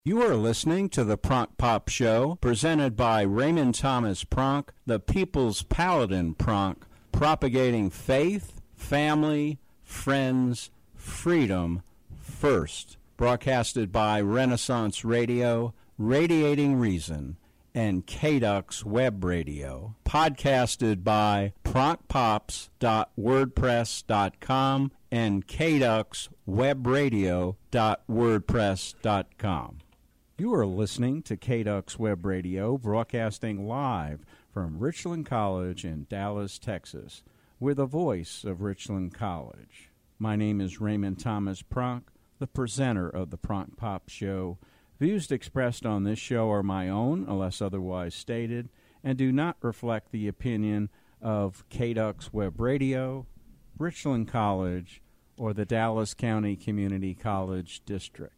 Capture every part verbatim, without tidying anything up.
You are listening to the Pronk Pop Show, presented by Raymond Thomas Pronk, the People's Paladin Pronk, propagating faith, family, friends, freedom first. Broadcasted by Renaissance Radio, Radiating Reason, and K D U X Web Radio. Podcasted by pronk pops dot wordpress dot com and K D U X Web Radio dot wordpress dot com. You are listening to K D U X Web Radio, broadcasting live from Richland College in Dallas, Texas. We're the voice of Richland College. My name is Raymond Thomas Pronk, the presenter of the Pronk Pop Show. Views expressed on this show are my own, unless otherwise stated, and do not reflect the opinion of K D U X Web Radio, Richland College, or the Dallas County Community College District.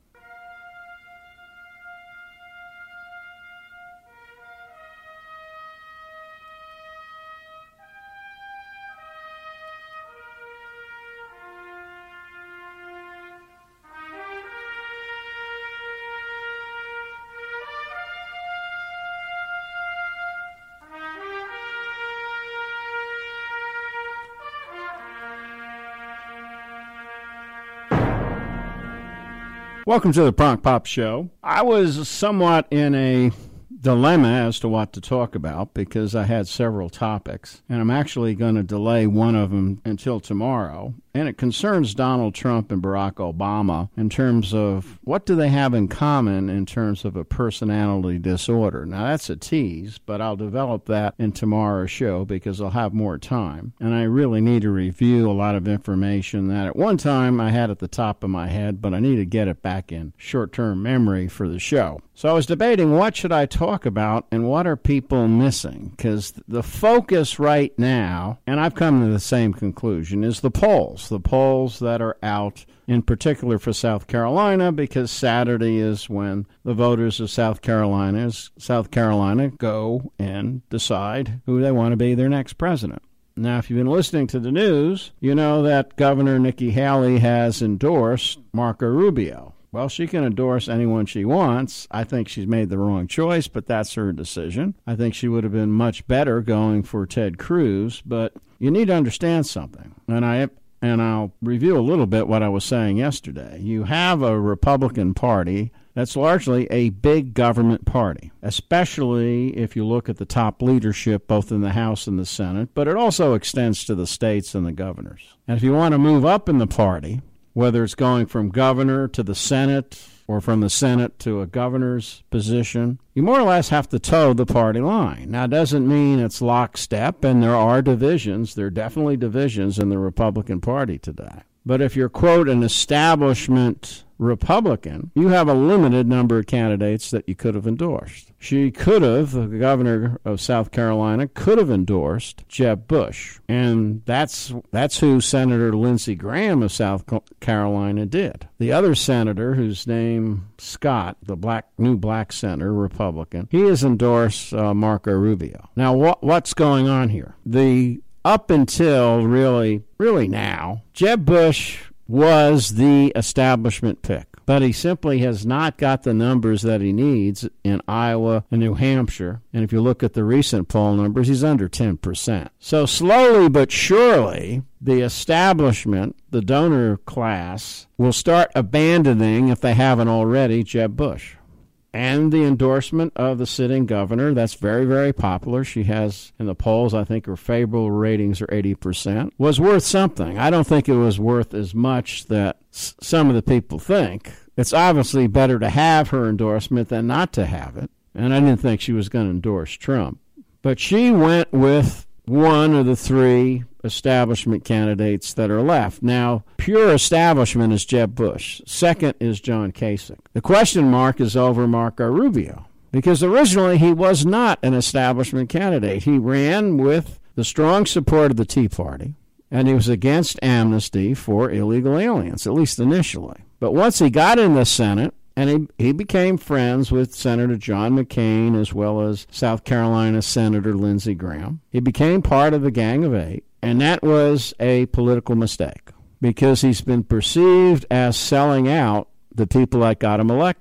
Welcome to the Pronk Pop Show. I was somewhat in a dilemma as to what to talk about because I had several topics, and I'm actually going to delay one of them until tomorrow. And it concerns Donald Trump and Barack Obama in terms of what do they have in common in terms of a personality disorder. Now, that's a tease, but I'll develop that in tomorrow's show because I'll have more time. And I really need to review a lot of information that at one time I had at the top of my head, but I need to get it back in short-term memory for the show. So I was debating what should I talk about and what are people missing? Because the focus right now, and I've come to the same conclusion, is the polls. The polls that are out, in particular for South Carolina, because Saturday is when the voters of South Carolina, South Carolina go and decide who they want to be their next president. Now, if you've been listening to the news, you know that Governor Nikki Haley has endorsed Marco Rubio. Well, she can endorse anyone she wants. I think she's made the wrong choice, but that's her decision. I think she would have been much better going for Ted Cruz, but you need to understand something. And I and I'll review a little bit what I was saying yesterday. You have a Republican Party that's largely a big government party, especially if you look at the top leadership both in the House and the Senate, but it also extends to the states and the governors. And if you want to move up in the party, whether it's going from governor to the Senate or from the Senate to a governor's position, you more or less have to toe the party line. Now, it doesn't mean it's lockstep, and there are divisions. There are definitely divisions in the Republican Party today. But if you're, quote, an establishment Republican, you have a limited number of candidates that you could have endorsed. She could have, the governor of South Carolina, could have endorsed Jeb Bush. And that's that's who Senator Lindsey Graham of South Carolina did. The other senator, whose name Scott, the black new black senator, Republican, he has endorsed uh, Marco Rubio. Now, what what's going on here? The up until really, really now, Jeb Bush was the establishment pick, but he simply has not got the numbers that he needs in Iowa and New Hampshire. And if you look at the recent poll numbers, he's under ten percent. So slowly but surely, the establishment, the donor class, will start abandoning, if they haven't already, Jeb Bush. And the endorsement of the sitting governor, that's very, very popular. She has, in the polls, I think her favorable ratings are eighty percent, was worth something. I don't think it was worth as much that s- some of the people think. It's obviously better to have her endorsement than not to have it. And I didn't think she was going to endorse Trump. But she went with one of the three establishment candidates that are left. Now, pure establishment is Jeb Bush. Second is John Kasich. The question mark is over Marco Rubio, because originally he was not an establishment candidate. He ran with the strong support of the Tea Party, and he was against amnesty for illegal aliens, at least initially. But once he got in the Senate, and he, he became friends with Senator John McCain as well as South Carolina Senator Lindsey Graham. He became part of the Gang of Eight, and that was a political mistake because he's been perceived as selling out the people that got him elected.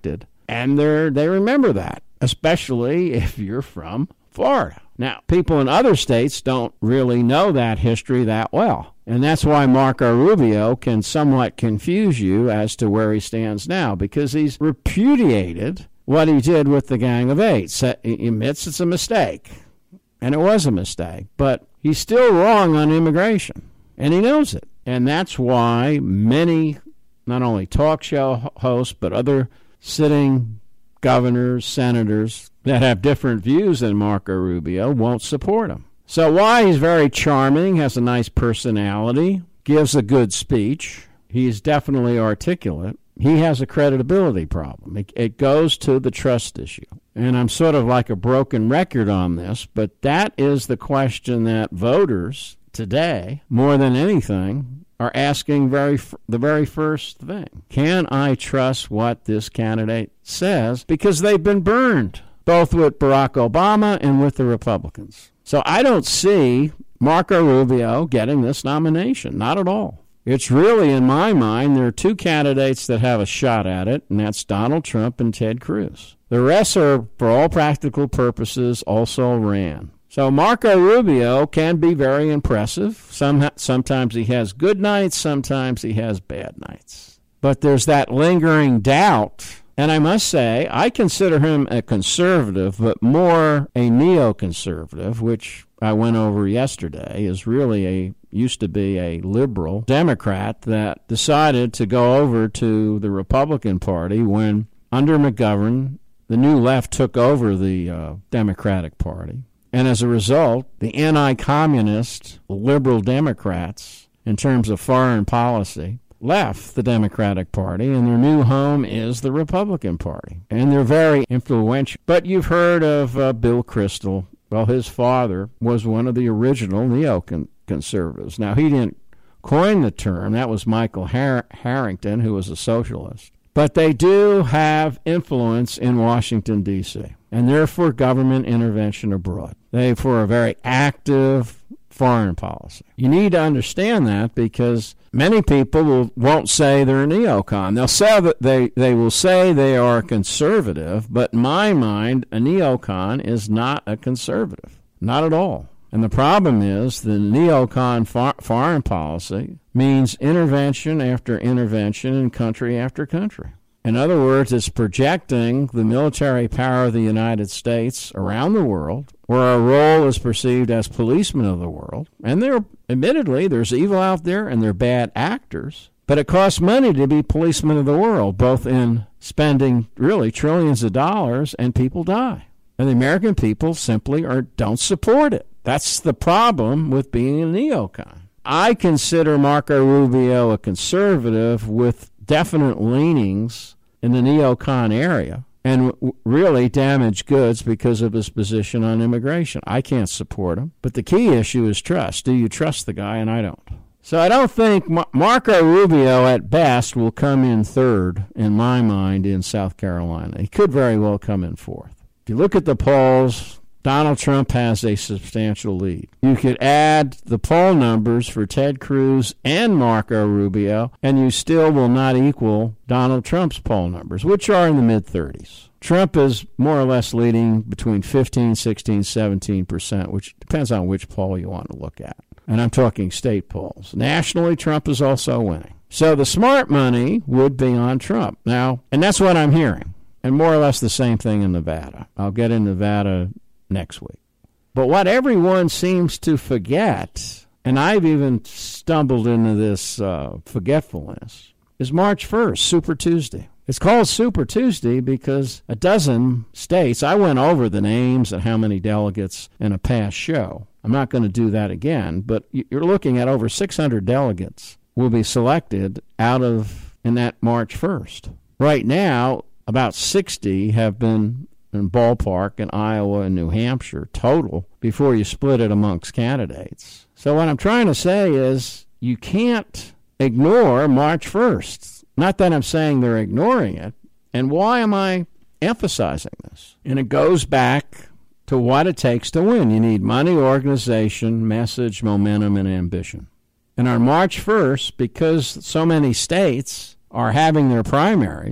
And they're, they remember that, especially if you're from Florida. Now, people in other states don't really know that history that well. And that's why Marco Rubio can somewhat confuse you as to where he stands now, because he's repudiated what he did with the Gang of Eight. He admits it's a mistake, and it was a mistake, but he's still wrong on immigration, and he knows it. And that's why many, not only talk show hosts, but other sitting governors, senators that have different views than Marco Rubio won't support him. So while he's very charming, has a nice personality, gives a good speech, he's definitely articulate, he has a credibility problem. It, it goes to the trust issue. And I'm sort of like a broken record on this, but that is the question that voters today, more than anything, are asking very the very first thing. Can I trust what this candidate says? Because they've been burned, both with Barack Obama and with the Republicans. So I don't see Marco Rubio getting this nomination, not at all. It's really, in my mind, there are two candidates that have a shot at it, and that's Donald Trump and Ted Cruz. The rest are, for all practical purposes, also ran. So Marco Rubio can be very impressive. Some, sometimes he has good nights, sometimes he has bad nights. But there's that lingering doubt. And I must say, I consider him a conservative, but more a neoconservative, which I went over yesterday, is really a used to be a liberal Democrat that decided to go over to the Republican Party when, under McGovern, the New Left took over the uh, Democratic Party. And as a result, the anti-communist liberal Democrats, in terms of foreign policy, left the Democratic Party, and their new home is the Republican Party. And they're very influential. But you've heard of uh, Bill Kristol. Well, his father was one of the original neoconservatives. Now, he didn't coin the term. That was Michael Har- Harrington, who was a socialist. But they do have influence in Washington, D C, and they're for government intervention abroad. They're for a very active foreign policy. You need to understand that, because many people will, won't say they're a neocon. They'll say that they, they will say they are conservative, but in my mind, a neocon is not a conservative. Not at all. And the problem is the neocon for, foreign policy means intervention after intervention in country after country. In other words, it's projecting the military power of the United States around the world, where our role is perceived as policemen of the world. And there, admittedly, there's evil out there and they're bad actors. But it costs money to be policemen of the world, both in spending really trillions of dollars, and people die. And the American people simply are, don't support it. That's the problem with being a neocon. I consider Marco Rubio a conservative with definite leanings in the neocon area, and really damaged goods because of his position on immigration. I can't support him. But the key issue is trust. Do you trust the guy? And I don't. So I don't think Mar- Marco Rubio, at best, will come in third, in my mind, in South Carolina. He could very well come in fourth. If you look at the polls, Donald Trump has a substantial lead. You could add the poll numbers for Ted Cruz and Marco Rubio, and you still will not equal Donald Trump's poll numbers, which are in the mid-thirties. Trump is more or less leading between fifteen, sixteen, seventeen percent, which depends on which poll you want to look at. And I'm talking state polls. Nationally, Trump is also winning. So the smart money would be on Trump. Now, and that's what I'm hearing. And more or less the same thing in Nevada. I'll get in Nevada next week. But what everyone seems to forget, and I've even stumbled into this uh, forgetfulness, is March first, Super Tuesday. It's called Super Tuesday because a dozen states, I went over the names and how many delegates in a past show. I'm not going to do that again, but you're looking at over six hundred delegates will be selected out of in that March first. Right now, about sixty have been in ballpark in Iowa and New Hampshire total before you split it amongst candidates. So what I'm trying to say is you can't ignore March first. Not that I'm saying they're ignoring it. And why am I emphasizing this? And it goes back to what it takes to win. You need money, organization, message, momentum, and ambition. And on March first, because so many states are having their primaries,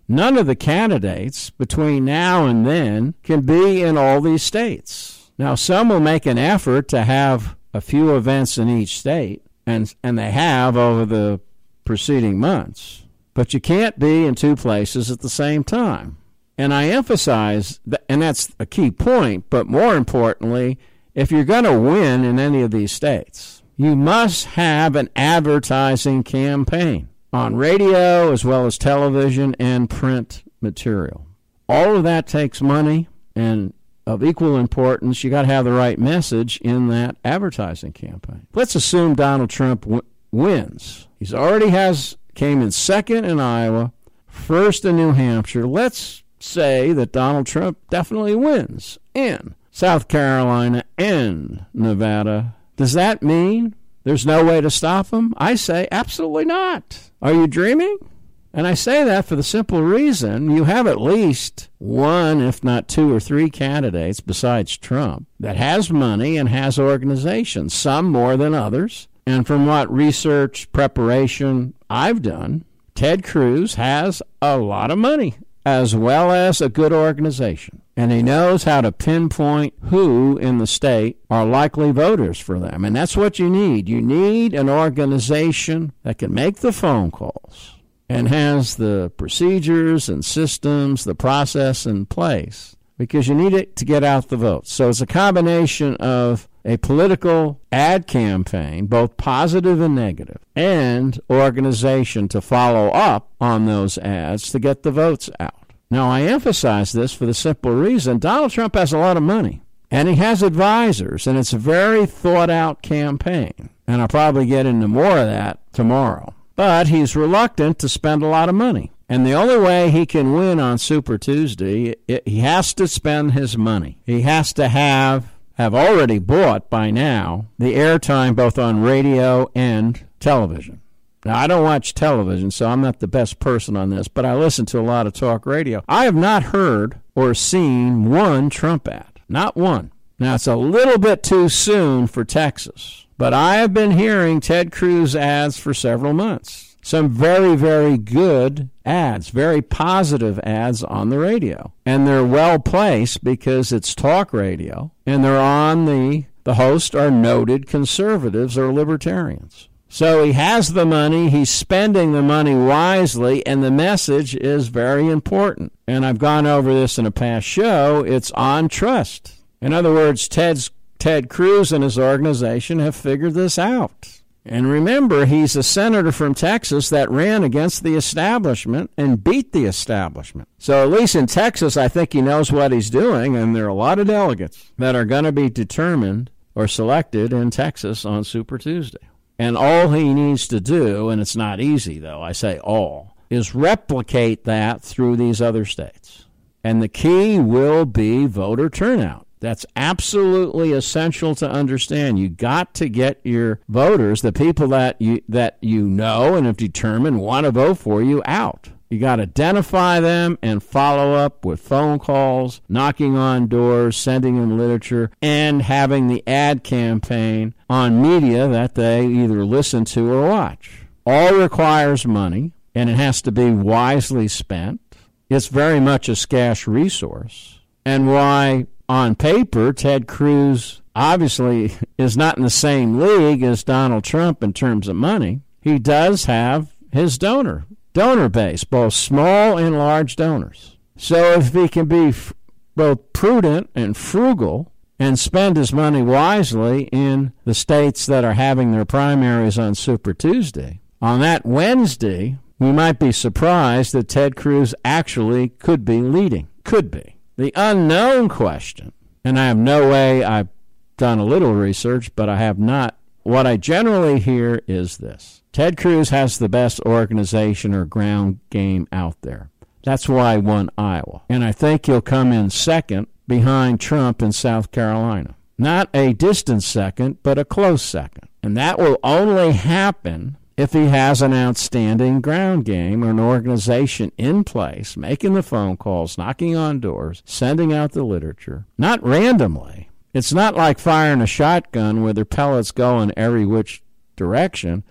None of the candidates between now and then can be in all these states. Now, some will make an effort to have a few events in each state, and and they have over the preceding months. But you can't be in two places at the same time. And I emphasize, that, and that's a key point, but more importantly, if you're going to win in any of these states, you must have an advertising campaign on radio as well as television and print material. All of that takes money, and of equal importance, you got to have the right message in that advertising campaign. Let's assume Donald Trump w- wins. He's already has came in second in Iowa, first in New Hampshire. Let's say that Donald Trump definitely wins in South Carolina and Nevada. Does that mean there's no way to stop him? I say absolutely not. Are you dreaming? And I say that for the simple reason you have at least one, if not two or three candidates besides Trump that has money and has organizations, some more than others. And from what research preparation I've done, Ted Cruz has a lot of money as well as a good organization. And he knows how to pinpoint who in the state are likely voters for them. And that's what you need. You need an organization that can make the phone calls and has the procedures and systems, the process in place, because you need it to get out the votes. So it's a combination of a political ad campaign, both positive and negative, and organization to follow up on those ads to get the votes out. Now, I emphasize this for the simple reason Donald Trump has a lot of money, and he has advisors, and it's a very thought-out campaign. And I'll probably get into more of that tomorrow. But he's reluctant to spend a lot of money. And the only way he can win on Super Tuesday, it, he has to spend his money. He has to have, have already bought by now, the airtime both on radio and television. Now, I don't watch television, so I'm not the best person on this, but I listen to a lot of talk radio. I have not heard or seen one Trump ad. Not one. Now, it's a little bit too soon for Texas, but I have been hearing Ted Cruz ads for several months. Some very, very good ads, very positive ads on the radio. And they're well placed because it's talk radio, and they're on the, the host are noted conservatives or libertarians. So he has the money, he's spending the money wisely, and the message is very important. And I've gone over this in a past show. It's on trust. In other words, Ted's, Ted Cruz and his organization have figured this out. And remember, he's a senator from Texas that ran against the establishment and beat the establishment. So at least in Texas, I think he knows what he's doing, and there are a lot of delegates that are going to be determined or selected in Texas on Super Tuesday. And all he needs to do, and it's not easy, though, I say all, is replicate that through these other states. And the key will be voter turnout. That's absolutely essential to understand. You got to get your voters, the people that you that you know and have determined want to vote for you, out. You got to identify them and follow up with phone calls, knocking on doors, sending them literature, and having the ad campaign on media that they either listen to or watch. All requires money, and it has to be wisely spent. It's very much a scarce resource. And why, on paper, Ted Cruz obviously is not in the same league as Donald Trump in terms of money. He does have his donor donor base, both small and large donors. So if he can be f- both prudent and frugal and spend his money wisely in the states that are having their primaries on Super Tuesday, on that Wednesday, we might be surprised that Ted Cruz actually could be leading. Could be. The unknown question, and I have no way, I've done a little research, but I have not. What I generally hear is this. Ted Cruz has the best organization or ground game out there. That's why he won Iowa. And I think he'll come in second behind Trump in South Carolina. Not a distant second, but a close second. And that will only happen if he has an outstanding ground game or an organization in place, making the phone calls, knocking on doors, sending out the literature, not randomly. It's not like firing a shotgun where the pellets go in every which direction.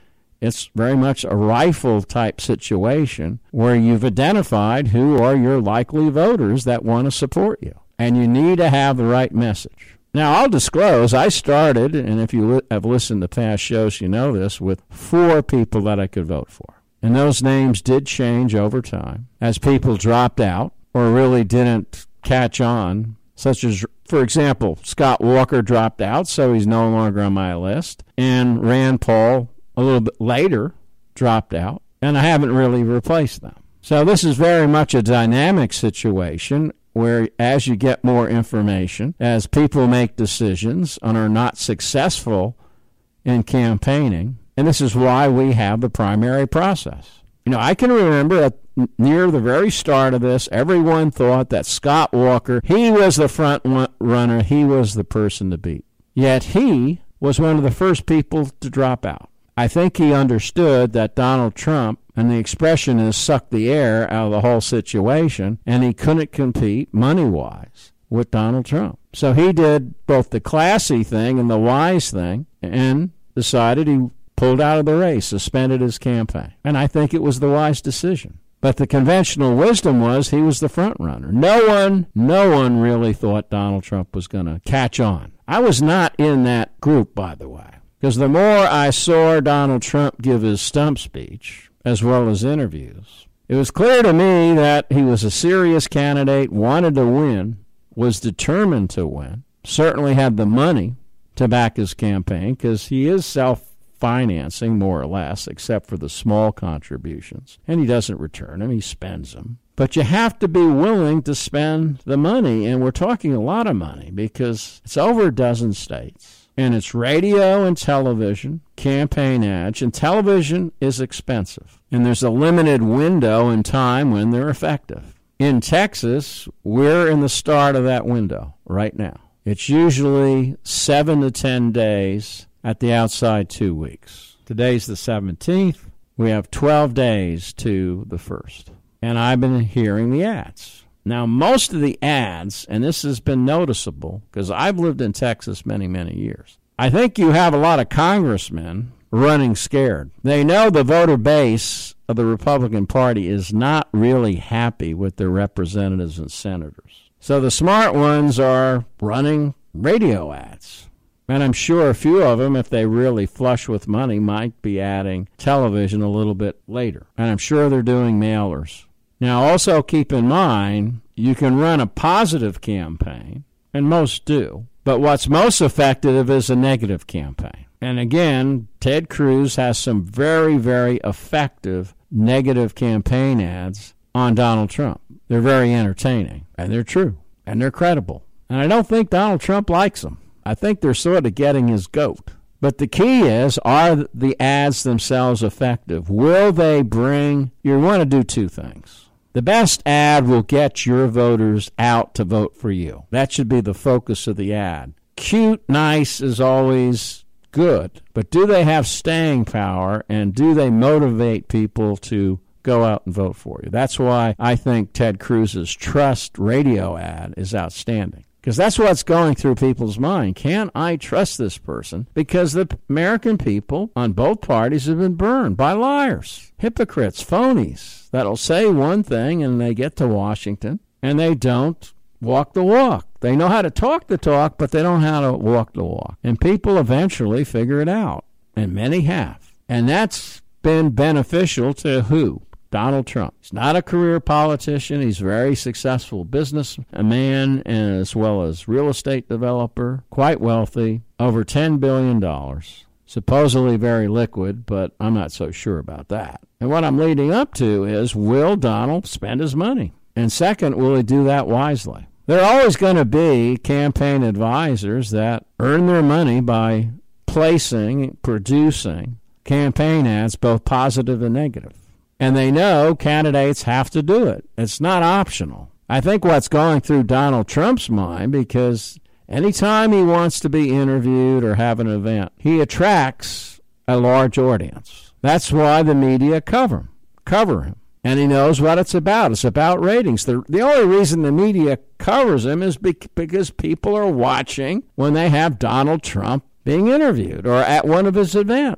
It's very much a rifle-type situation where you've identified who are your likely voters that want to support you. And you need to have the right message. Now, I'll disclose, I started, and if you li- have listened to past shows, you know this, with four people that I could vote for. And those names did change over time as people dropped out or really didn't catch on, such as, for example, Scott Walker dropped out, so he's no longer on my list. And Rand Paul, a little bit later, dropped out, and I haven't really replaced them. So this is very much a dynamic situation where as you get more information, as people make decisions and are not successful in campaigning, and this is why we have the primary process. You know, I can remember at near the very start of this, everyone thought that Scott Walker, he was the front runner, he was the person to beat. Yet he was one of the first people to drop out. I think he understood that Donald Trump, and the expression is suck the air out of the whole situation, and he couldn't compete money-wise with Donald Trump. So he did both the classy thing and the wise thing and decided he pulled out of the race, suspended his campaign. And I think it was the wise decision. But the conventional wisdom was he was the front runner. No one, no one really thought Donald Trump was going to catch on. I was not in that group, by the way. Because the more I saw Donald Trump give his stump speech, as well as interviews, it was clear to me that he was a serious candidate, wanted to win, was determined to win, certainly had the money to back his campaign, because he is self-financing, more or less, except for the small contributions. And he doesn't return them, he spends them. But you have to be willing to spend the money, and we're talking a lot of money, because it's over a dozen states. And it's radio and television, campaign ads, and television is expensive. And there's a limited window in time when they're effective. In Texas, we're in the start of that window right now. It's usually seven to ten days, at the outside two weeks. Today's the seventeenth. We have twelve days to the first. And I've been hearing the ads. Now, most of the ads, and this has been noticeable, because I've lived in Texas many, many years, I think you have a lot of congressmen running scared. They know the voter base of the Republican Party is not really happy with their representatives and senators. So the smart ones are running radio ads. And I'm sure a few of them, if they really flush with money, might be adding television a little bit later. And I'm sure they're doing mailers. Now, also keep in mind, you can run a positive campaign, and most do, but what's most effective is a negative campaign. And again, Ted Cruz has some very, very effective negative campaign ads on Donald Trump. They're very entertaining, and they're true, and they're credible. And I don't think Donald Trump likes them. I think they're sort of getting his goat. But the key is, are the ads themselves effective? Will they bring, you want to do two things. The best ad will get your voters out to vote for you. That should be the focus of the ad. Cute, nice is always good, but do they have staying power, and do they motivate people to go out and vote for you? That's why I think Ted Cruz's Trust radio ad is outstanding. Because that's what's going through people's mind. Can I trust this person? Because the American people on both parties have been burned by liars, hypocrites, phonies that'll say one thing and they get to Washington and they don't walk the walk. They know how to talk the talk, but they don't know how to walk the walk. And people eventually figure it out, and many have. And that's been beneficial to who? Donald Trump. He's not a career politician. He's a very successful businessman as well as real estate developer, quite wealthy, over ten billion dollars. Supposedly very liquid, but I'm not so sure about that. And what I'm leading up to is, will Donald spend his money? And second, will he do that wisely? There are always going to be campaign advisors that earn their money by placing, producing campaign ads, both positive and negative. And they know candidates have to do it. It's not optional. I think what's going through Donald Trump's mind, because anytime he wants to be interviewed or have an event, he attracts a large audience. That's why the media cover him, cover him. And he knows what it's about. It's about ratings. The, the only reason the media covers him is be, because people are watching when they have Donald Trump being interviewed or at one of his events.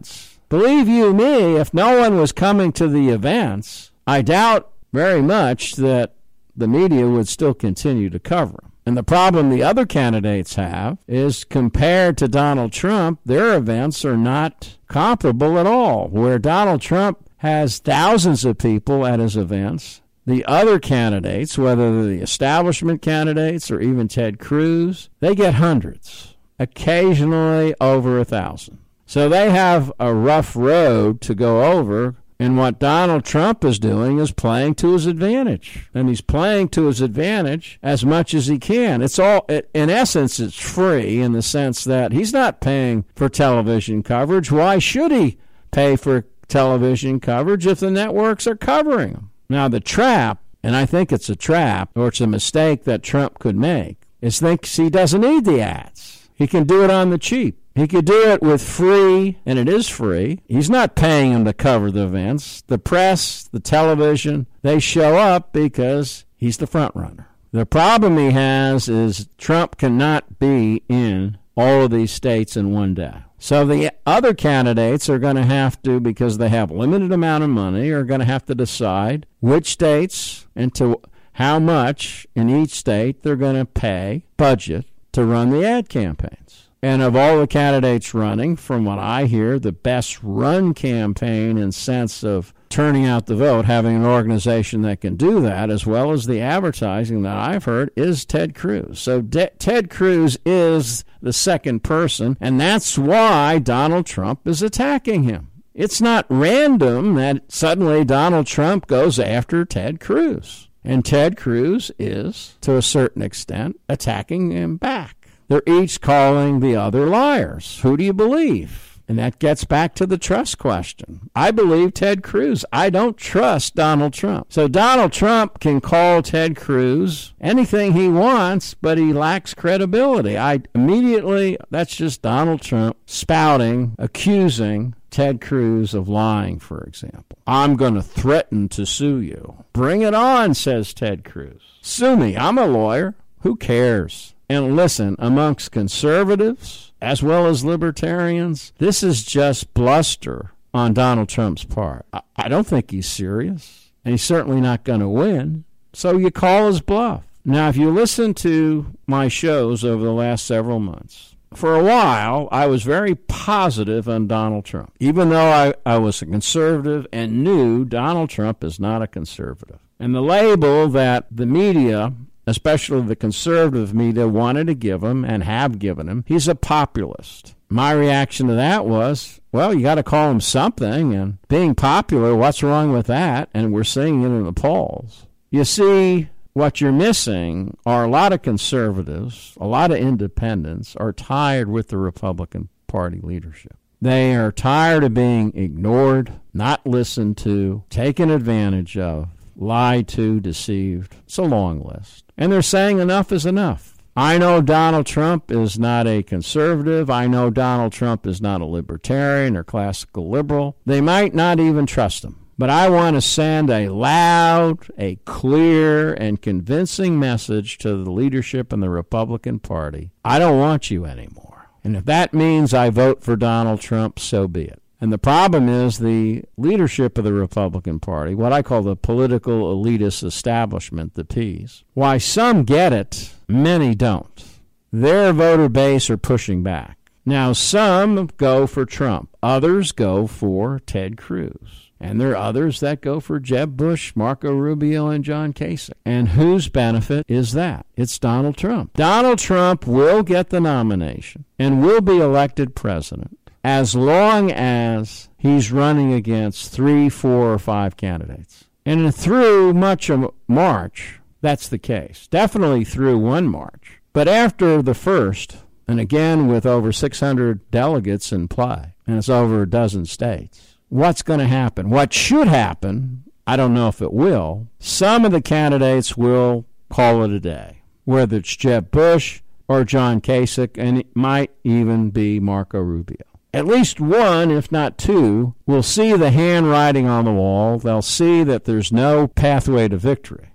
Believe you me, if no one was coming to the events, I doubt very much that the media would still continue to cover them. And the problem the other candidates have is, compared to Donald Trump, their events are not comparable at all. Where Donald Trump has thousands of people at his events, the other candidates, whether they're the establishment candidates or even Ted Cruz, they get hundreds, occasionally over a thousand. So they have a rough road to go over. And what Donald Trump is doing is playing to his advantage. And he's playing to his advantage as much as he can. It's all, in essence, it's free in the sense that he's not paying for television coverage. Why should he pay for television coverage if the networks are covering him? Now, the trap, and I think it's a trap, or it's a mistake that Trump could make, is thinks he doesn't need the ads. He can do it on the cheap. He could do it with free, and it is free. He's not paying them to cover the events. The press, the television, they show up because he's the front runner. The problem he has is Trump cannot be in all of these states in one day. So the other candidates are going to have to, because they have a limited amount of money, are going to have to decide which states and to how much in each state they're going to pay, budget, to run the ad campaigns. And of all the candidates running, from what I hear, the best run campaign in sense of turning out the vote, having an organization that can do that, as well as the advertising that I've heard, is Ted Cruz. So De- Ted Cruz is the second person, and that's why Donald Trump is attacking him. It's not random that suddenly Donald Trump goes after Ted Cruz. And Ted Cruz is, to a certain extent, attacking him back. They're each calling the other liars. Who do you believe? And that gets back to the trust question. I believe Ted Cruz. I don't trust Donald Trump. So Donald Trump can call Ted Cruz anything he wants, but he lacks credibility. I immediately, that's just Donald Trump spouting, accusing Ted Cruz of lying, for example. I'm going to threaten to sue you. Bring it on, says Ted Cruz. Sue me. I'm a lawyer. Who cares? And listen, amongst conservatives as well as libertarians, this is just bluster on Donald Trump's part. I, I don't think he's serious, and he's certainly not going to win. So you call his bluff. Now, if you listen to my shows over the last several months, for a while, I was very positive on Donald Trump, even though I, I was a conservative and knew Donald Trump is not a conservative. And the label that the media, especially the conservative media, wanted to give him and have given him, he's a populist. My reaction to that was, well, you got to call him something, and being popular, what's wrong with that? And we're seeing it in the polls. You see, what you're missing are a lot of conservatives, a lot of independents are tired with the Republican Party leadership. They are tired of being ignored, not listened to, taken advantage of, lied to, deceived. It's a long list. And they're saying enough is enough. I know Donald Trump is not a conservative. I know Donald Trump is not a libertarian or classical liberal. They might not even trust him. But I want to send a loud, a clear, and convincing message to the leadership in the Republican Party. I don't want you anymore. And if that means I vote for Donald Trump, so be it. And the problem is the leadership of the Republican Party, what I call the political elitist establishment, the Ps. Why some get it, many don't. Their voter base are pushing back. Now, some go for Trump. Others go for Ted Cruz. And there are others that go for Jeb Bush, Marco Rubio, and John Kasich. And whose benefit is that? It's Donald Trump. Donald Trump will get the nomination and will be elected president as long as he's running against three, four, or five candidates. And through much of March, that's the case. Definitely through one March. But after the first, and again with over six hundred delegates in play, and it's over a dozen states, what's going to happen? What should happen, I don't know if it will, some of the candidates will call it a day, whether it's Jeb Bush or John Kasich, and it might even be Marco Rubio. At least one, if not two, will see the handwriting on the wall. They'll see that there's no pathway to victory.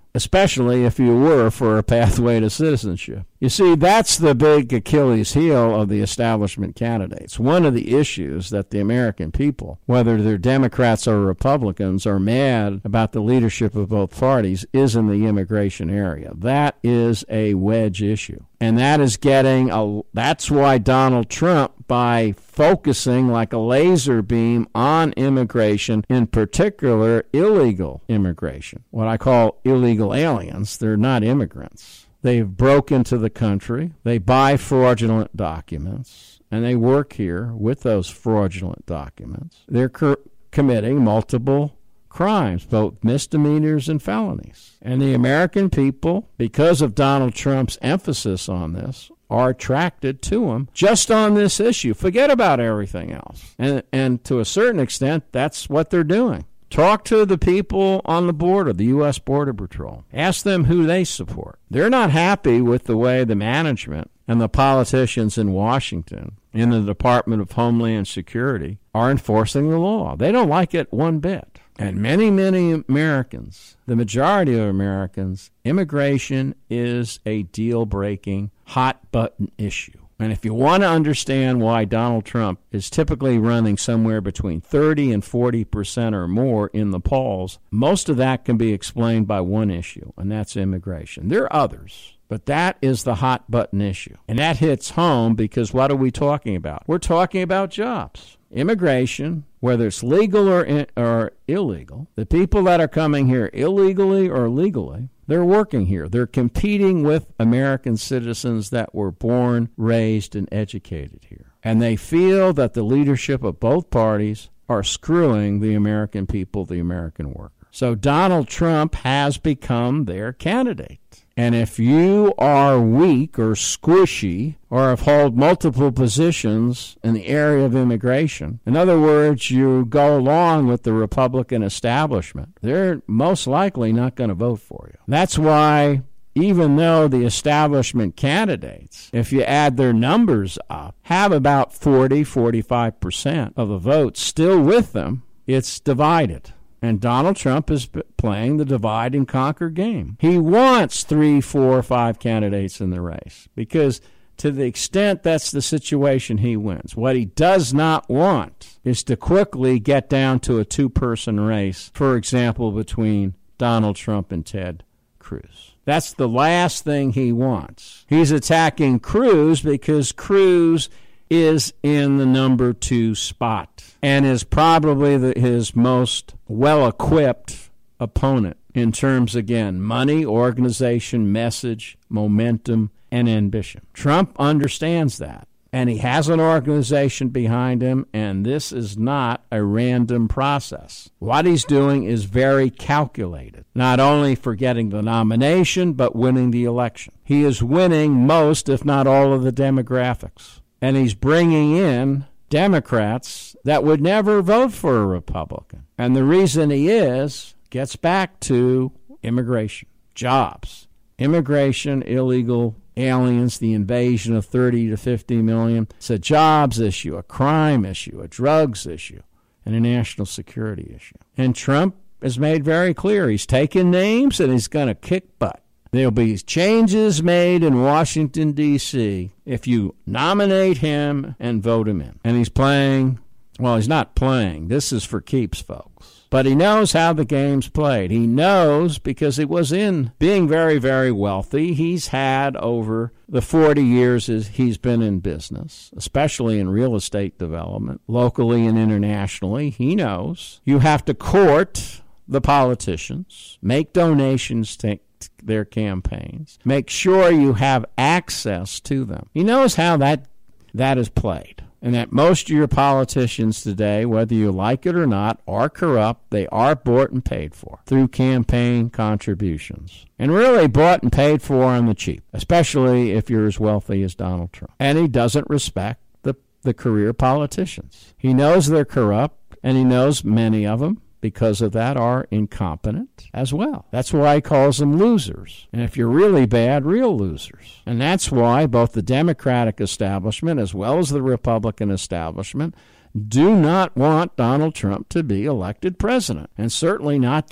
especially if you were for a pathway to citizenship. You see, that's the big Achilles heel of the establishment candidates. One of the issues that the American people, whether they're Democrats or Republicans, are mad about the leadership of both parties is in the immigration area. That is a wedge issue. And that is getting a, that's why Donald Trump, by focusing like a laser beam on immigration, in particular illegal immigration, what I call illegal aliens, they're not immigrants. They broke into the country, they buy fraudulent documents, and they work here with those fraudulent documents. They're co- committing multiple crimes, both misdemeanors and felonies. And the American people, because of Donald Trump's emphasis on this, are attracted to him just on this issue. Forget about everything else. And, and to a certain extent, that's what they're doing. Talk to the people on the border, the U S Border Patrol. Ask them who they support. They're not happy with the way the management and the politicians in Washington, in the Department of Homeland Security, are enforcing the law. They don't like it one bit. And many, many Americans, the majority of Americans, immigration is a deal-breaking, hot-button issue. And if you want to understand why Donald Trump is typically running somewhere between thirty and forty percent or more in the polls, most of that can be explained by one issue, and that's immigration. There are others, but that is the hot-button issue. And that hits home because what are we talking about? We're talking about jobs. Immigration, whether it's legal or in, or illegal, the people that are coming here illegally or legally, they're working here. They're competing with American citizens that were born, raised, and educated here. And they feel that the leadership of both parties are screwing the American people, the American worker. So Donald Trump has become their candidate. And if you are weak or squishy or have held multiple positions in the area of immigration, in other words, you go along with the Republican establishment, they're most likely not going to vote for you. That's why even though the establishment candidates, if you add their numbers up, have about forty, forty-five percent of the votes still with them, it's divided. And Donald Trump is playing the divide and conquer game. He wants three, four, five candidates in the race because to the extent that's the situation, he wins. What he does not want is to quickly get down to a two-person race, for example, between Donald Trump and Ted Cruz. That's the last thing he wants. He's attacking Cruz because Cruz is in the number two spot and is probably the, his most well-equipped opponent in terms, again, money, organization, message, momentum, and ambition. Trump understands that, and he has an organization behind him, and this is not a random process. What he's doing is very calculated, not only for getting the nomination, but winning the election. He is winning most, if not all, of the demographics. And he's bringing in Democrats that would never vote for a Republican. And the reason he is gets back to immigration, jobs, immigration, illegal aliens, the invasion of thirty to fifty million. It's a jobs issue, a crime issue, a drugs issue, and a national security issue. And Trump has made very clear he's taking names and he's going to kick butt. There'll be changes made in Washington, D C if you nominate him and vote him in. And he's playing, well, he's not playing. This is for keeps, folks. But he knows how the game's played. He knows because he was in being very, very wealthy. He's had over the forty years he's been in business, especially in real estate development, locally and internationally. He knows you have to court the politicians, make donations to their campaigns, make sure you have access to them. He knows how that that is played, and that most of your politicians today, whether you like it or not, are corrupt. They are bought and paid for through campaign contributions, and really bought and paid for on the cheap, especially if you're as wealthy as Donald Trump. And he doesn't respect the, the career politicians. He knows they're corrupt, and he knows many of them, because of that, are incompetent as well. That's why he calls them losers. And if you're really bad, real losers. And that's why both the Democratic establishment as well as the Republican establishment do not want Donald Trump to be elected president, and certainly not get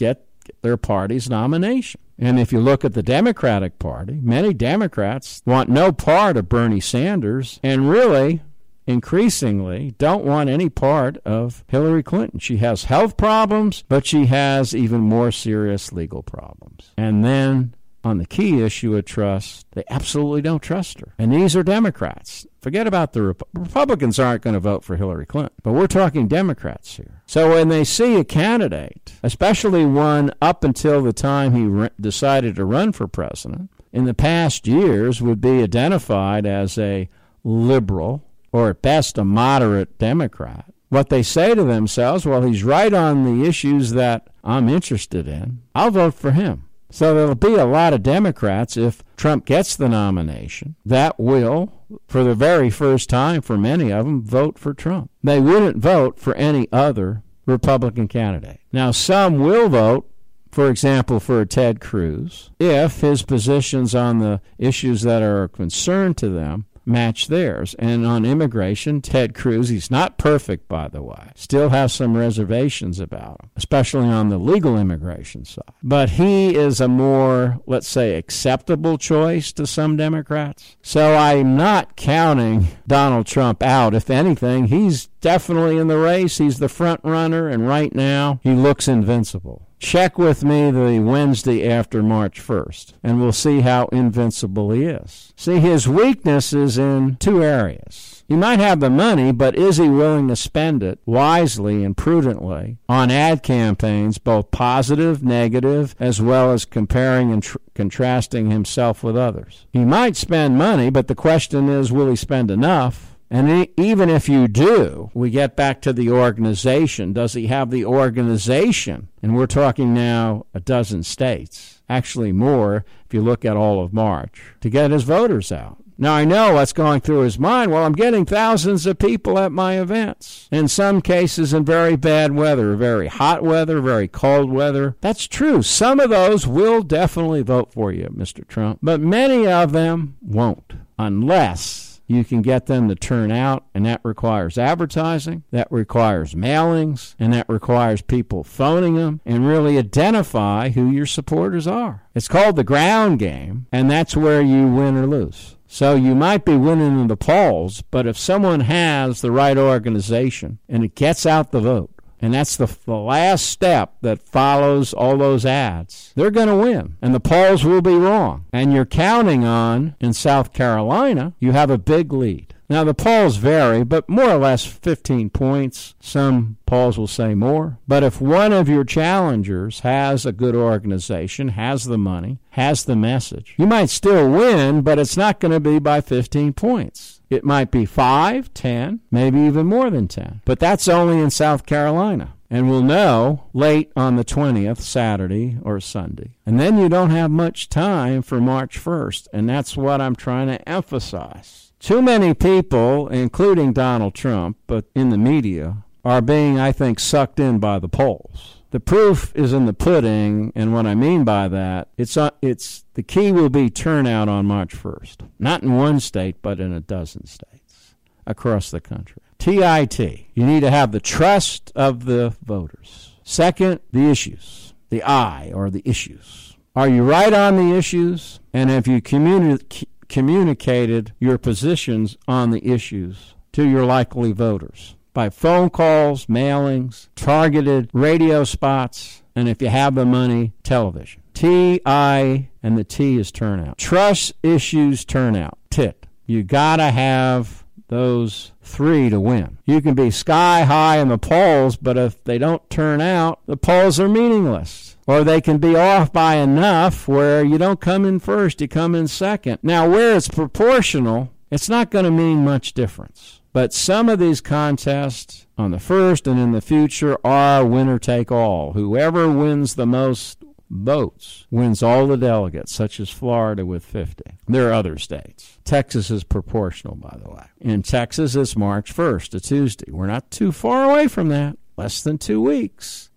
their party's nomination. And if you look at the Democratic Party, many Democrats want no part of Bernie Sanders and really, increasingly, don't want any part of Hillary Clinton. She has health problems, but she has even more serious legal problems. And then on the key issue of trust, they absolutely don't trust her. And these are Democrats. Forget about the Rep- Republicans aren't going to vote for Hillary Clinton, but we're talking Democrats here. So when they see a candidate, especially one up until the time he re- decided to run for president, in the past years would be identified as a liberal or at best a moderate Democrat, what they say to themselves, well, he's right on the issues that I'm interested in, I'll vote for him. So there'll be a lot of Democrats, if Trump gets the nomination, that will, for the very first time for many of them, vote for Trump. They wouldn't vote for any other Republican candidate. Now, some will vote, for example, for Ted Cruz, if his positions on the issues that are of concern to them match theirs. And on immigration, Ted Cruz, he's not perfect, by the way, still has some reservations about him, especially on the legal immigration side. But he is a more, let's say, acceptable choice to some Democrats. So I'm not counting Donald Trump out. If anything, he's definitely in the race. He's the front runner, and right now he looks invincible. Check with me the Wednesday after March first, and we'll see how invincible he is. See, his weakness is in two areas. He might have the money, but is he willing to spend it wisely and prudently on ad campaigns, both positive, negative, as well as comparing and tr- contrasting himself with others? He might spend money, but the question is, will he spend enough? And even if you do, we get back to the organization. Does he have the organization? And we're talking now a dozen states, actually more if you look at all of March, to get his voters out. Now, I know what's going through his mind. Well, I'm getting thousands of people at my events, in some cases in very bad weather, very hot weather, very cold weather. That's true. Some of those will definitely vote for you, Mister Trump, but many of them won't, unless you can get them to turn out, and that requires advertising, that requires mailings, and that requires people phoning them and really identify who your supporters are. It's called the ground game, and that's where you win or lose. So you might be winning in the polls, but if someone has the right organization and it gets out the vote, and that's the, the last step that follows all those ads, they're going to win, and the polls will be wrong. And you're counting on, in South Carolina, you have a big lead. Now, the polls vary, but more or less fifteen points. Some polls will say more. But if one of your challengers has a good organization, has the money, has the message, you might still win, but it's not going to be by fifteen points. It might be five, ten, maybe even more than ten. But that's only in South Carolina. And we'll know late on the twentieth, Saturday or Sunday. And then you don't have much time for March first. And that's what I'm trying to emphasize. Too many people, including Donald Trump, but in the media, are being, I think, sucked in by the polls. The proof is in the pudding, and what I mean by that, it's uh, it's the key will be turnout on March first. Not in one state, but in a dozen states across the country. T I T, you need to have the trust of the voters. Second, the issues, the I, or the issues. Are you right on the issues? And have you communi- communicated your positions on the issues to your likely voters? By phone calls, mailings, targeted radio spots, and if you have the money, television. T, I, and the T is turnout. Trust issues turnout. T I T. You gotta have those three to win. You can be sky high in the polls, but if they don't turn out, the polls are meaningless. Or they can be off by enough where you don't come in first, you come in second. Now, where it's proportional, it's not going to mean much difference. But some of these contests on the first and in the future are winner take all. Whoever wins the most votes wins all the delegates, such as Florida with fifty. There are other states. Texas is proportional, by the way. In Texas, it's March first, a Tuesday. We're not too far away from that. Less than two weeks.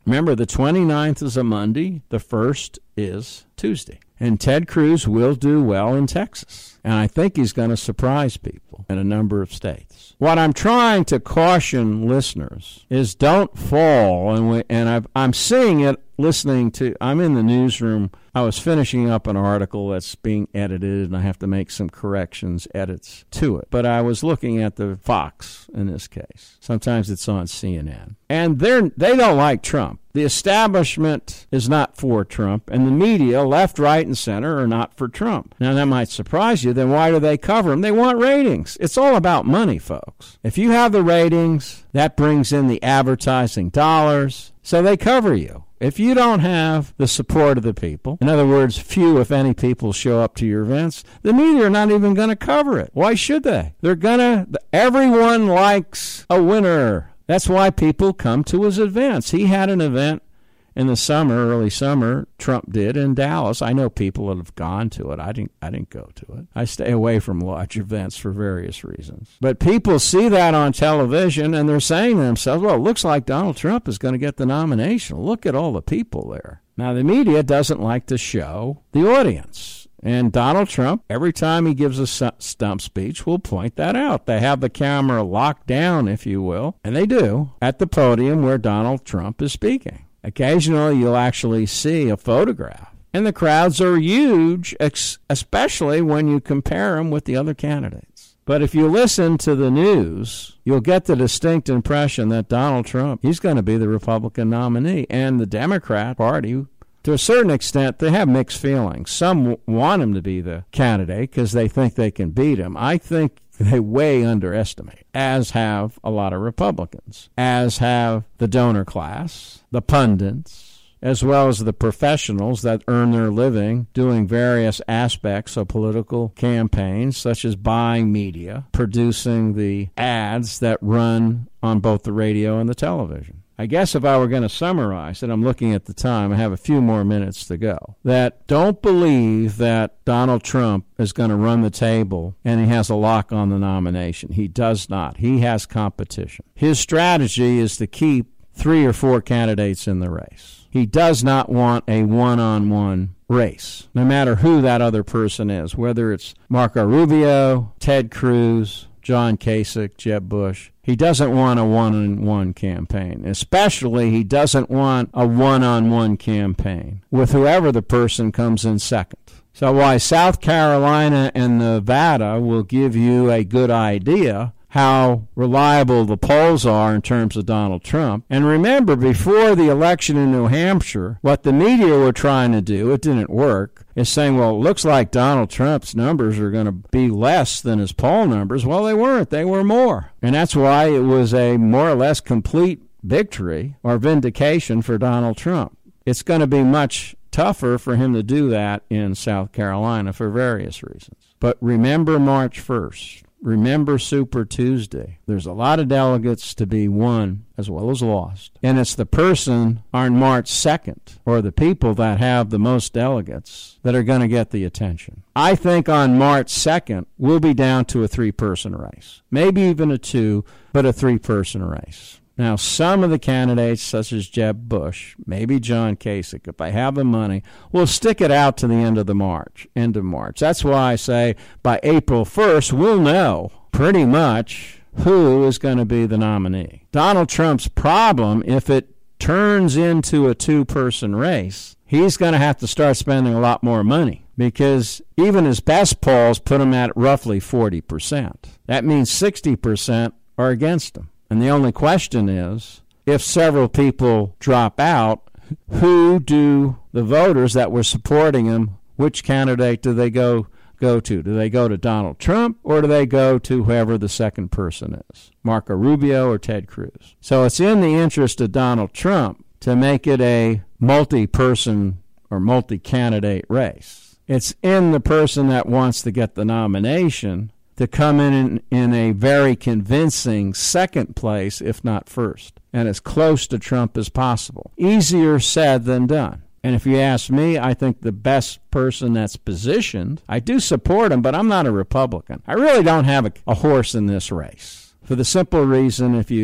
Remember, the twenty-ninth is a Monday. The first is Tuesday. And Ted Cruz will do well in Texas. And I think he's going to surprise people in a number of states. What I'm trying to caution listeners is don't fall. And, we, and I've, I'm seeing it listening to, I'm in the newsroom. I was finishing up an article that's being edited, and I have to make some corrections, edits to it. But I was looking at the Fox in this case. Sometimes it's on C N N. And they're, they don't like Trump. The establishment is not for Trump, and the media, left, right, and center, are not for Trump. Now, that might surprise you. Then why do they cover him? They want ratings. It's all about money, folks. If you have the ratings, that brings in the advertising dollars, so they cover you. If you don't have the support of the people, in other words, few, if any, people show up to your events, the media are not even going to cover it. Why should they? They're going to, everyone likes a winner. That's why people come to his events. He had an event in the summer, early summer, Trump did in Dallas. I know people that have gone to it. I didn't I didn't go to it. I stay away from large events for various reasons. But people see that on television, and they're saying to themselves, well, it looks like Donald Trump is going to get the nomination. Look at all the people there. Now, the media doesn't like to show the audience. And Donald Trump, every time he gives a stump speech, will point that out. They have the camera locked down, if you will, and they do, at the podium where Donald Trump is speaking. Occasionally, you'll actually see a photograph. And the crowds are huge, especially when you compare them with the other candidates. But if you listen to the news, you'll get the distinct impression that Donald Trump, he's going to be the Republican nominee. And the Democrat Party, to a certain extent, they have mixed feelings. Some want him to be the candidate because they think they can beat him. I think they way underestimate, as have a lot of Republicans, as have the donor class, the pundits, as well as the professionals that earn their living doing various aspects of political campaigns, such as buying media, producing the ads that run on both the radio and the television. I guess if I were going to summarize it, I'm looking at the time, I have a few more minutes to go, that don't believe that Donald Trump is going to run the table and he has a lock on the nomination. He does not. He has competition. His strategy is to keep three or four candidates in the race. He does not want a one-on-one race, no matter who that other person is, whether it's Marco Rubio, Ted Cruz, John Kasich, Jeb Bush. He doesn't want a one-on-one campaign. Especially, he doesn't want a one-on-one campaign with whoever the person comes in second. So while South Carolina and Nevada will give you a good idea how reliable the polls are in terms of Donald Trump. And remember, before the election in New Hampshire, what the media were trying to do, it didn't work, is saying, well, it looks like Donald Trump's numbers are going to be less than his poll numbers. Well, they weren't. They were more. And that's why it was a more or less complete victory or vindication for Donald Trump. It's going to be much tougher for him to do that in South Carolina for various reasons. But remember March first. Remember Super Tuesday. There's a lot of delegates to be won as well as lost. And it's the person on March second, or the people that have the most delegates, that are going to get the attention. I think on March second, we'll be down to a three-person race. Maybe even a two, but a three-person race. Now, some of the candidates, such as Jeb Bush, maybe John Kasich, if they have the money, will stick it out to the end of the March, end of March. That's why I say by April first, we'll know pretty much who is going to be the nominee. Donald Trump's problem, if it turns into a two-person race, he's going to have to start spending a lot more money because even his best polls put him at roughly forty percent. That means sixty percent are against him. And the only question is, if several people drop out, who do the voters that were supporting him, which candidate do they go go to? Do they go to Donald Trump, or do they go to whoever the second person is, Marco Rubio or Ted Cruz? So it's in the interest of Donald Trump to make it a multi-person or multi-candidate race. It's in the person that wants to get the nomination to come in, in in a very convincing second place, if not first, and as close to Trump as possible. Easier said than done. And if you ask me, I think the best person that's positioned, I do support him, but I'm not a Republican. I really don't have a, a horse in this race. For the simple reason, if you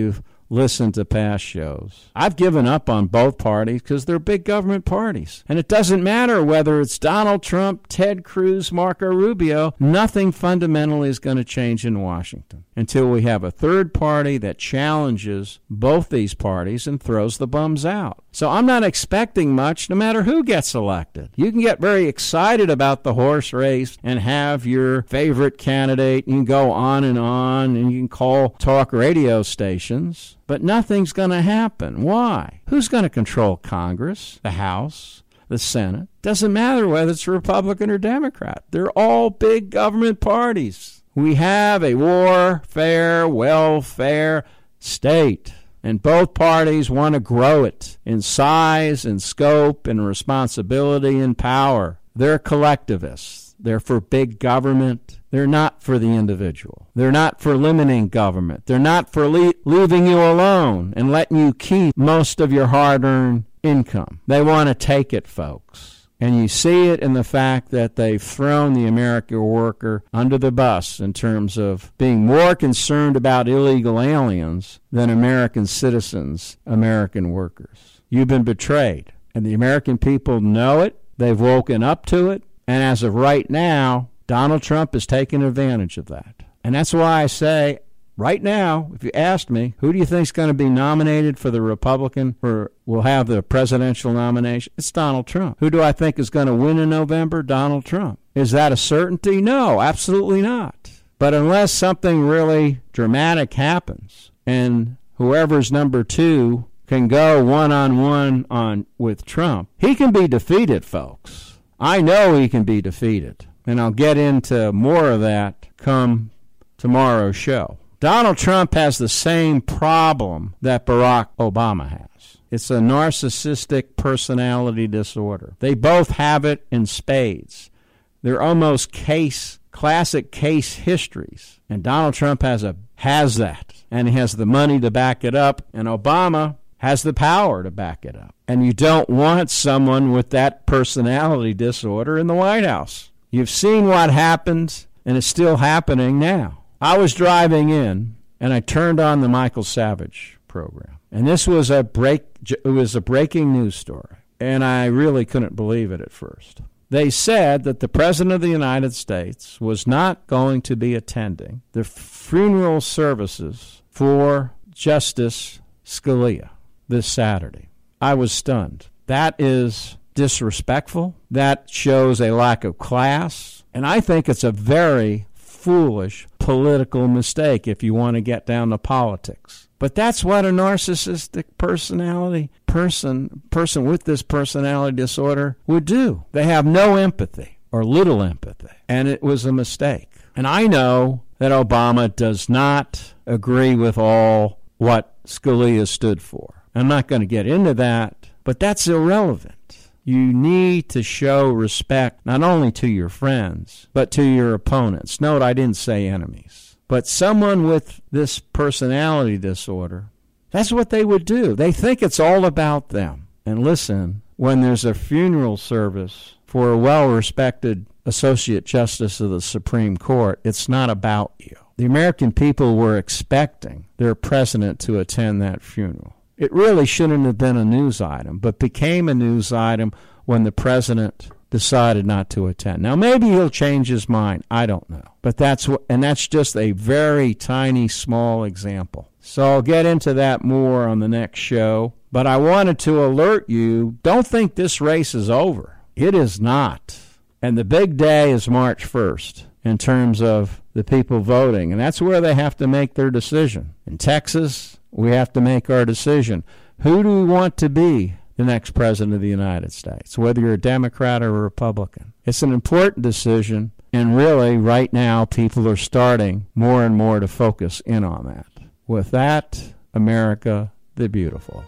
listen to past shows. I've given up on both parties because they're big government parties. And it doesn't matter whether it's Donald Trump, Ted Cruz, Marco Rubio. Nothing fundamentally is going to change in Washington until we have a third party that challenges both these parties and throws the bums out. So I'm not expecting much no matter who gets elected. You can get very excited about the horse race and have your favorite candidate. You can go on and on, and you can call talk radio stations, but nothing's going to happen. Why? Who's going to control Congress, the House, the Senate? Doesn't matter whether it's Republican or Democrat. They're all big government parties. We have a warfare, welfare state. And both parties want to grow it in size and scope and responsibility and power. They're collectivists. They're for big government. They're not for the individual. They're not for limiting government. They're not for le- leaving you alone and letting you keep most of your hard-earned income. They want to take it, folks. And you see it in the fact that they've thrown the American worker under the bus in terms of being more concerned about illegal aliens than American citizens, American workers. You've been betrayed, and the American people know it. They've woken up to it. And as of right now, Donald Trump is taking advantage of that. And that's why I say, right now, if you asked me, who do you think is going to be nominated for the Republican, or will have the presidential nomination? It's Donald Trump. Who do I think is going to win in November? Donald Trump. Is that a certainty? No, absolutely not. But unless something really dramatic happens and whoever's number two can go one-on-one on with Trump, he can be defeated, folks. I know he can be defeated. And I'll get into more of that come tomorrow's show. Donald Trump has the same problem that Barack Obama has. It's a narcissistic personality disorder. They both have it in spades. They're almost case, classic case histories. And Donald Trump has a has that, and he has the money to back it up, and Obama has the power to back it up. And you don't want someone with that personality disorder in the White House. You've seen what happened, and it's still happening now. I was driving in, and I turned on the Michael Savage program. And this was a break. It was a breaking news story, and I really couldn't believe it at first. They said that the President of the United States was not going to be attending the funeral services for Justice Scalia this Saturday. I was stunned. That is disrespectful. That shows a lack of class, and I think it's a very foolish political mistake if you want to get down to politics. But that's what a narcissistic personality person person with this personality disorder would do. They have no empathy or little empathy, and it was a mistake. And I know that Obama does not agree with all what Scalia stood for. I'm not going to get into that, but that's irrelevant. You need to show respect not only to your friends, but to your opponents. Note, I didn't say enemies. But someone with this personality disorder, that's what they would do. They think it's all about them. And listen, when there's a funeral service for a well-respected Associate Justice of the Supreme Court, it's not about you. The American people were expecting their president to attend that funeral. It really shouldn't have been a news item, but became a news item when the president decided not to attend. Now, maybe he'll change his mind. I don't know. But that's what, and that's just a very tiny, small example. So I'll get into that more on the next show. But I wanted to alert you, don't think this race is over. It is not. And the big day is March first in terms of the people voting. And that's where they have to make their decision. In Texas, we have to make our decision. Who do we want to be the next president of the United States, whether you're a Democrat or a Republican? It's an important decision, and really, right now, people are starting more and more to focus in on that. With that, America the Beautiful.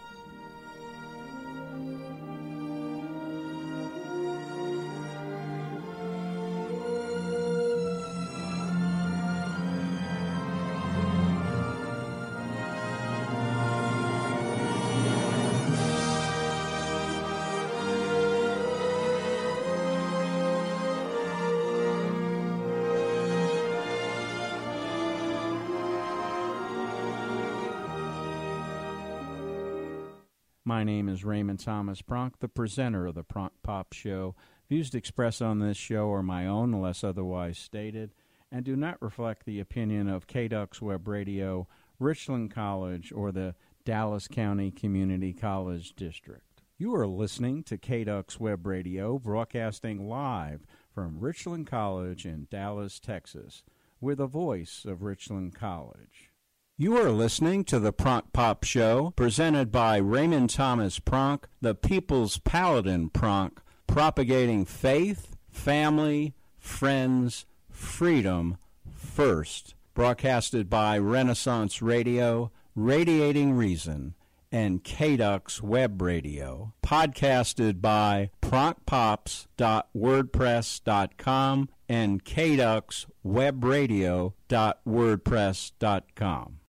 My name is Raymond Thomas Pronk, the presenter of the Pronk Pop Show. Views expressed on this show are my own unless otherwise stated and do not reflect the opinion of K D U X Web Radio, Richland College, or the Dallas County Community College District. You are listening to K D U X Web Radio, broadcasting live from Richland College in Dallas, Texas. We're the voice of Richland College. You are listening to the Pronk Pop Show, presented by Raymond Thomas Pronk, the People's Paladin Pronk, propagating faith, family, friends, freedom first. Broadcasted by Renaissance Radio, Radiating Reason, and K D U X Web Radio. Podcasted by pronk pops dot wordpress dot com and K D U X web radio dot wordpress dot com.